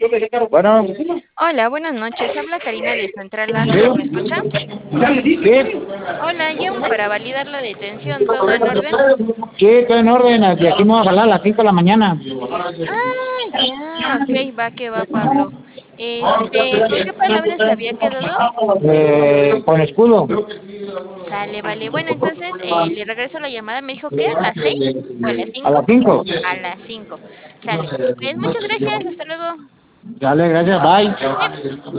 Bueno, Hola, buenas noches. Habla Karina de Central Láser. ¿Me sí, escucha? sí, Hola, llamo para validar la detención. ¿Todo en orden? sí, todo en orden. De aquí me voy a jalar a las 5 de la mañana. Ah, ya. Ok, va que va, Pablo. ¿Con qué palabras se había quedado? Con escudo. Sale, vale. Bueno, entonces le regreso la llamada. ¿Me dijo qué? ¿A las 6 o a las A 5? las 5. A las 5. Sale. Pues muchas gracias. Hasta luego. Dale, gracias, Sí. bye.